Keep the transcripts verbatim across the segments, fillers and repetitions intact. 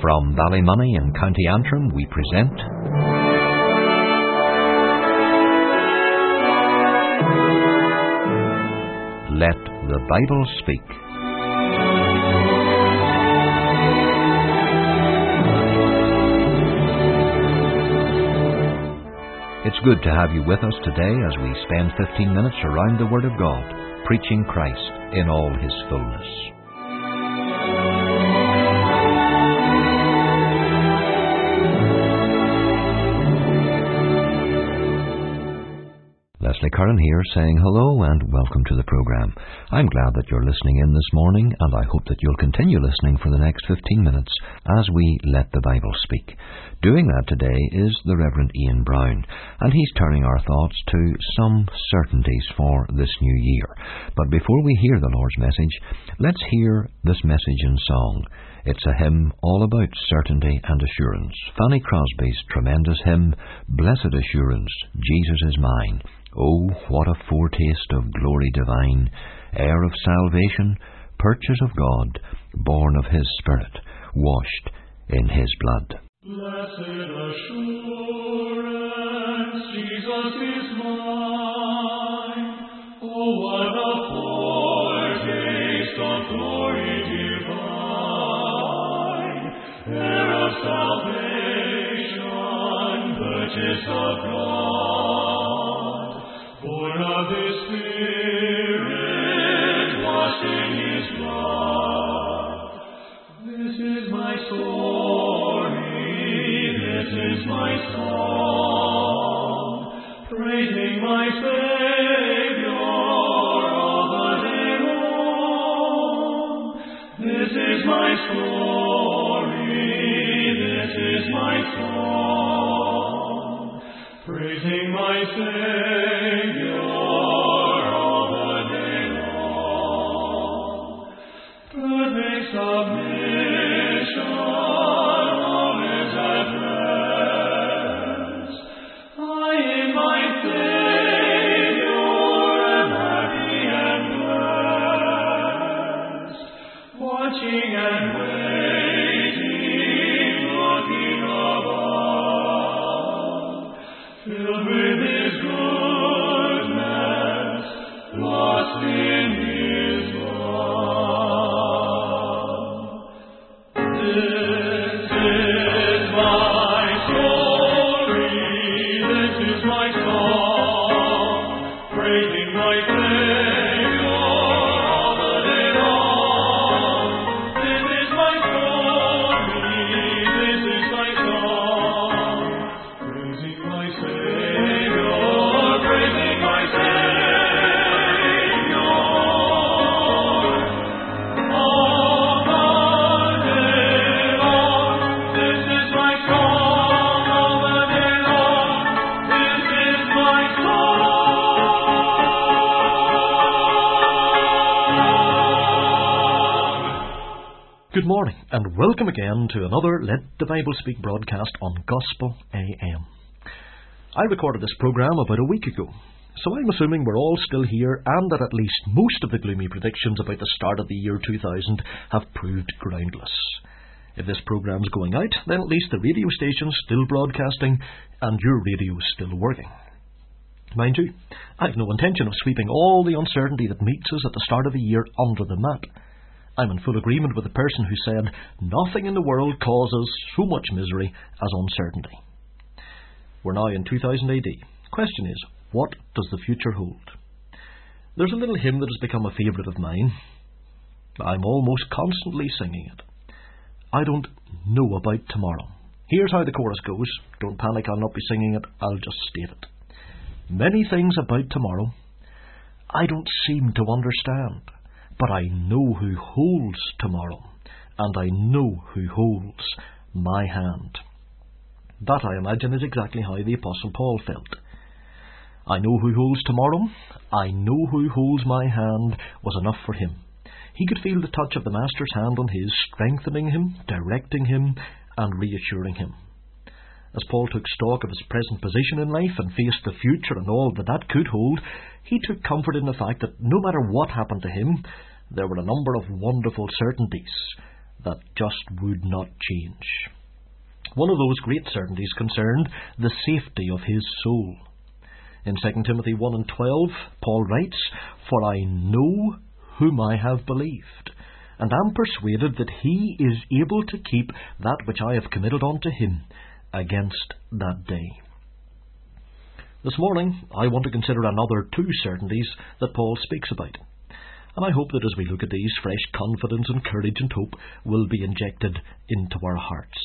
From Ballymoney in County Antrim, we present Let the Bible Speak. It's good to have you with us today as we spend fifteen minutes around the Word of God, preaching Christ in all His fullness. Leslie Curran here saying hello and welcome to the programme. I'm glad that you're listening in this morning, and I hope that you'll continue listening for the next fifteen minutes as we let the Bible speak. Doing that today is the Reverend Ian Brown, and he's turning our thoughts to some certainties for this new year. But before we hear the Lord's message, let's hear this message in song. It's a hymn all about certainty and assurance. Fanny Crosby's tremendous hymn, Blessed Assurance, Jesus is Mine. Oh, what a foretaste of glory divine, heir of salvation, purchase of God, born of His Spirit, washed in His blood. Blessed assurance, Jesus is mine. Oh, what a foretaste of glory divine, heir of salvation, purchase of God, born of His Spirit, washed in His blood. This is my story, this is my song, praising my Savior all the day long. This is my story, this is my song, praising my Savior all the day long. Perfect submission, all is at rest. I in my Savior am happy and blessed, watching and waiting, looking above, filled with His goodness, lost in His love. This is my story, this is my song, praising my Savior all the day long. This is my story, this is my song, praising my Savior, praising my Savior all the day long. This is my song all the day long. This is my song. Good morning, and welcome again to another Let the Bible Speak broadcast on Gospel A M. I recorded this programme about a week ago, so I'm assuming we're all still here and that at least most of the gloomy predictions about the start of the year two thousand have proved groundless. If this programme's going out, then at least the radio station's still broadcasting and your radio's still working. Mind you, I've no intention of sweeping all the uncertainty that meets us at the start of the year under the mat. I'm in full agreement with the person who said, nothing in the world causes so much misery as uncertainty. We're now in two thousand A D. Question is, what does the future hold? There's a little hymn that has become a favourite of mine. I'm almost constantly singing it. I don't know about tomorrow. Here's how the chorus goes. Don't panic, I'll not be singing it, I'll just state it. Many things about tomorrow I don't seem to understand, but I know who holds tomorrow, and I know who holds my hand. That, I imagine, is exactly how the Apostle Paul felt. I know who holds tomorrow, I know who holds my hand was enough for him. He could feel the touch of the Master's hand on his, strengthening him, directing him, and reassuring him. As Paul took stock of his present position in life and faced the future and all that that could hold, he took comfort in the fact that no matter what happened to him, there were a number of wonderful certainties that just would not change. One of those great certainties concerned the safety of his soul. In Second Timothy one and twelve, Paul writes, "For I know whom I have believed, and am persuaded that he is able to keep that which I have committed unto him against that day." This morning, I want to consider another two certainties that Paul speaks about. And I hope that as we look at these, fresh confidence and courage and hope will be injected into our hearts.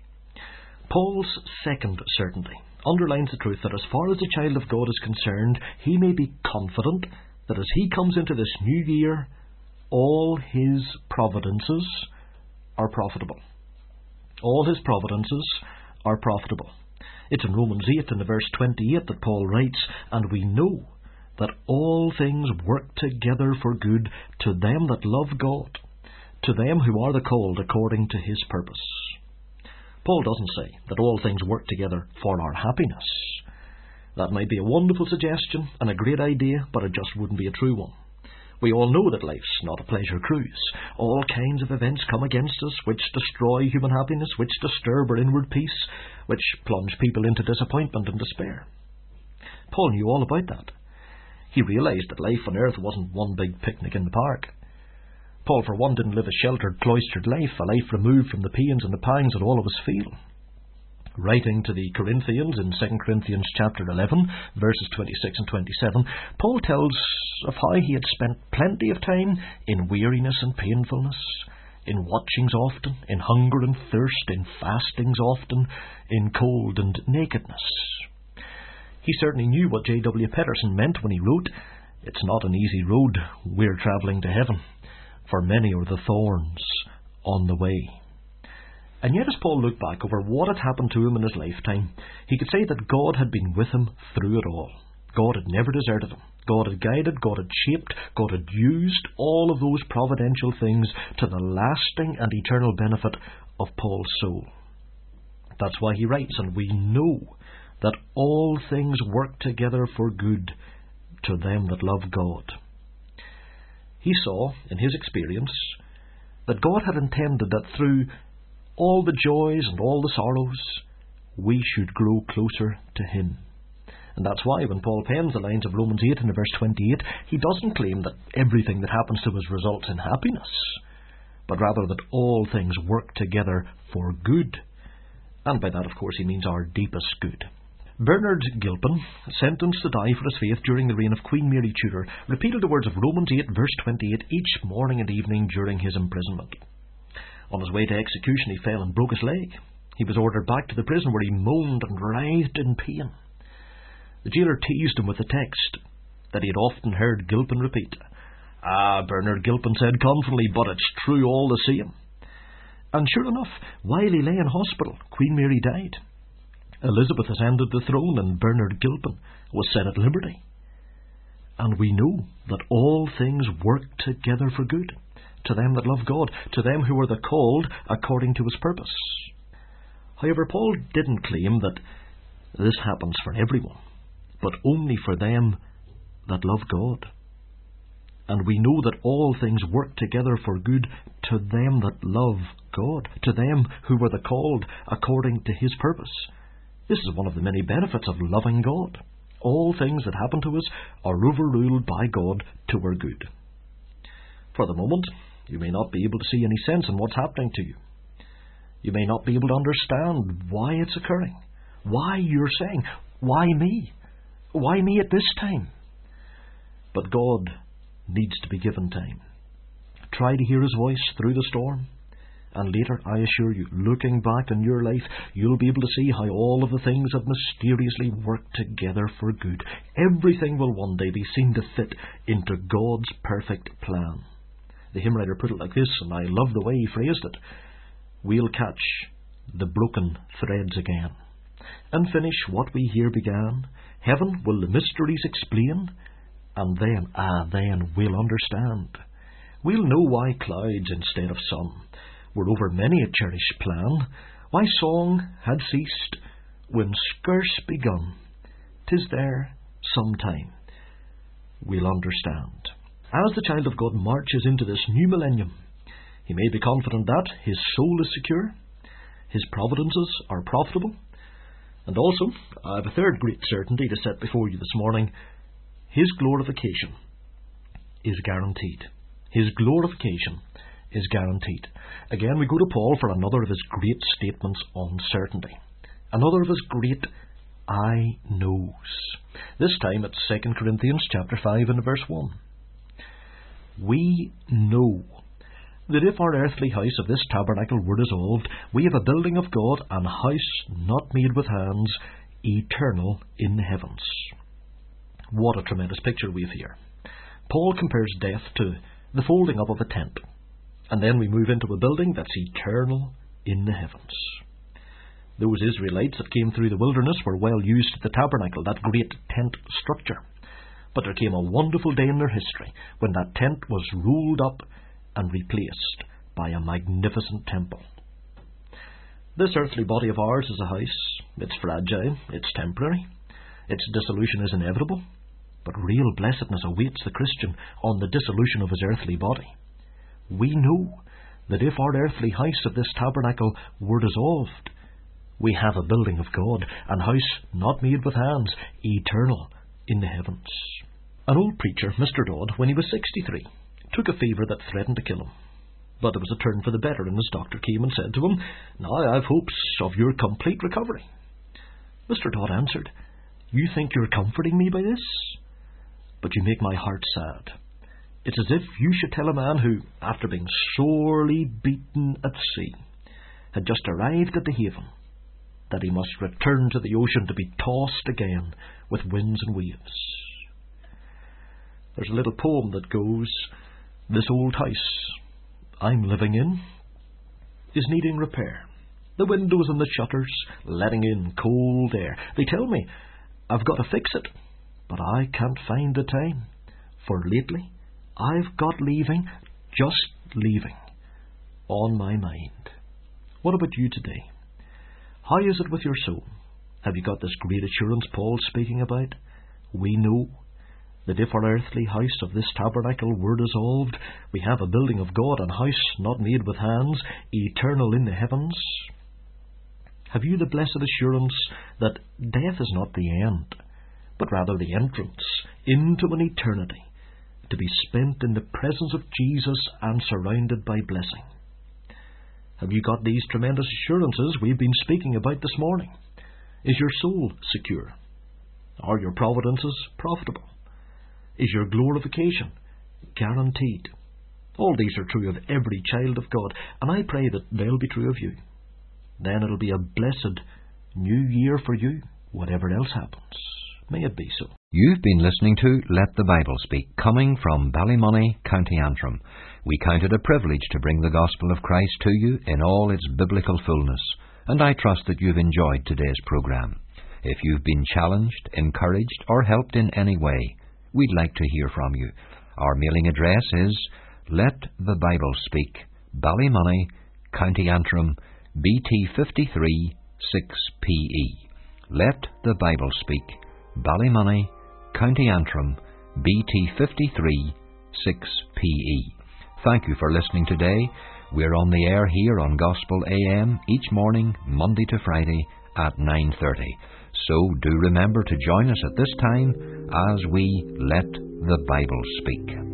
Paul's second certainty underlines the truth that as far as the child of God is concerned, he may be confident that as he comes into this new year, all his providences are profitable. All his providences are profitable. It's in Romans eight and the verse twenty-eight that Paul writes, "And we know that all things work together for good to them that love God, to them who are the called according to his purpose." Paul doesn't say that all things work together for our happiness. That might be a wonderful suggestion and a great idea, but it just wouldn't be a true one. We all know that life's not a pleasure cruise. All kinds of events come against us which destroy human happiness, which disturb our inward peace, which plunge people into disappointment and despair. Paul knew all about that. He realised that life on earth wasn't one big picnic in the park. Paul, for one, didn't live a sheltered, cloistered life, a life removed from the pains and the pangs that all of us feel. Writing to the Corinthians in Second Corinthians chapter eleven, verses twenty-six and twenty-seven, Paul tells of how he had spent plenty of time in weariness and painfulness, in watchings often, in hunger and thirst, in fastings often, in cold and nakedness. He certainly knew what J W Pedersen meant when he wrote, "It's not an easy road we're travelling to heaven, for many are the thorns on the way." And yet as Paul looked back over what had happened to him in his lifetime, he could say that God had been with him through it all. God had never deserted him. God had guided, God had shaped, God had used all of those providential things to the lasting and eternal benefit of Paul's soul. That's why he writes, "And we know that all things work together for good to them that love God." He saw, in his experience, that God had intended that through all the joys and all the sorrows, we should grow closer to him. And that's why when Paul pens the lines of Romans eight in verse twenty-eight, he doesn't claim that everything that happens to us results in happiness, but rather that all things work together for good. And by that, of course, he means our deepest good. Bernard Gilpin, sentenced to die for his faith during the reign of Queen Mary Tudor, repeated the words of Romans eight verse twenty-eight each morning and evening during his imprisonment. On his way to execution, he fell and broke his leg. He was ordered back to the prison where he moaned and writhed in pain. The jailer teased him with the text that he had often heard Gilpin repeat. "Ah, Bernard," Gilpin said confidently, "but it's true all the same." And sure enough, while he lay in hospital, Queen Mary died. Elizabeth ascended the throne and Bernard Gilpin was set at liberty. And we know that all things work together for good to them that love God, to them who are the called according to his purpose. However, Paul didn't claim that this happens for everyone, but only for them that love God. And we know that all things work together for good to them that love God, to them who are the called according to his purpose. This is one of the many benefits of loving God. All things that happen to us are overruled by God to our good. For the moment, you may not be able to see any sense in what's happening to you. You may not be able to understand why it's occurring, why you're saying, "Why me? Why me at this time?" But God needs to be given time. Try to hear his voice through the storm, and later, I assure you, looking back on your life, you'll be able to see how all of the things have mysteriously worked together for good. Everything will one day be seen to fit into God's perfect plan. The hymn writer put it like this, and I love the way he phrased it. "We'll catch the broken threads again, and finish what we here began. Heaven will the mysteries explain, and then, ah, then we'll understand. We'll know why clouds instead of sun were over many a cherished plan, why song had ceased when scarce begun. 'Tis there sometime we'll understand." As the child of God marches into this new millennium, He may be confident that his soul is secure, his providences are profitable, and also, I have a third great certainty to set before you this morning: his glorification is guaranteed. His glorification is guaranteed. Again, we go to Paul for another of his great statements on certainty. Another of his great I knows. This time it's Second Corinthians chapter five and verse one. We know that if our earthly house of this tabernacle were dissolved, we have a building of God, an house not made with hands, eternal in the heavens. What a tremendous picture we have here. Paul compares death to the folding up of a tent, and then we move into a building that's eternal in the heavens. Those Israelites that came through the wilderness were well used to the tabernacle, that great tent structure. But there came a wonderful day in their history when that tent was rolled up and replaced by a magnificent temple. This earthly body of ours is a house. It's fragile, it's temporary, its dissolution is inevitable, but real blessedness awaits the Christian on the dissolution of his earthly body. We know that if our earthly house of this tabernacle were dissolved, we have a building of God, an house not made with hands, eternal in the heavens. An old preacher, Mister Dodd, when he was sixty-three, took a fever that threatened to kill him. But it was a turn for the better, and his doctor came and said to him, "Now I have hopes of your complete recovery." Mister Dodd answered, "You think you're comforting me by this? But you make my heart sad. It's as if you should tell a man who, after being sorely beaten at sea, had just arrived at the haven, that he must return to the ocean to be tossed again with winds and waves." There's a little poem that goes, "This old house I'm living in is needing repair. The windows and the shutters letting in cold air. They tell me I've got to fix it, but I can't find the time. For lately I've got leaving, just leaving, on my mind." What about you today? How is it with your soul? Have you got this great assurance Paul's speaking about? We know that if our earthly house of this tabernacle were dissolved, we have a building of God, an house not made with hands, eternal in the heavens. Have you the blessed assurance that death is not the end, but rather the entrance into an eternity, to be spent in the presence of Jesus and surrounded by blessing? Have you got these tremendous assurances we've been speaking about this morning? Is your soul secure? Are your providences profitable? Is your glorification guaranteed? All these are true of every child of God, and I pray that they'll be true of you. Then it'll be a blessed new year for you, whatever else happens. May it be so. You've been listening to Let the Bible Speak, coming from Ballymoney, County Antrim. We count it a privilege to bring the gospel of Christ to you in all its biblical fullness, and I trust that you've enjoyed today's programme. If you've been challenged, encouraged, or helped in any way, we'd like to hear from you. Our mailing address is Let the Bible Speak, Ballymoney, County Antrim, B T fifty-three six P E. Let the Bible Speak, Ballymoney, County Antrim, B T fifty-three six P E. Thank you for listening today. We're on the air here on Gospel A M each morning, Monday to Friday at nine thirty. So do remember to join us at this time as we Let the Bible Speak.